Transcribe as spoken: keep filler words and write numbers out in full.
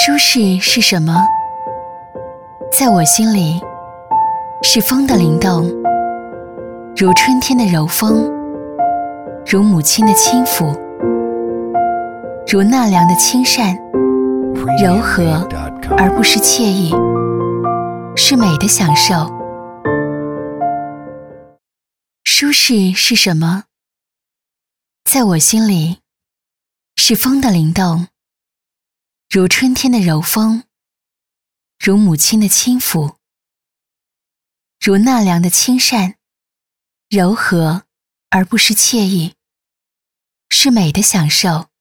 舒适是什么？在我心里，是风的灵动，如春天的柔风，如母亲的轻抚，如纳凉的亲善，柔和而不失惬意，是美的享受。舒适是什么？在我心里，是风的灵动，如春天的柔风，如母亲的轻抚，如纳凉的亲善，柔和而不失惬意，是美的享受。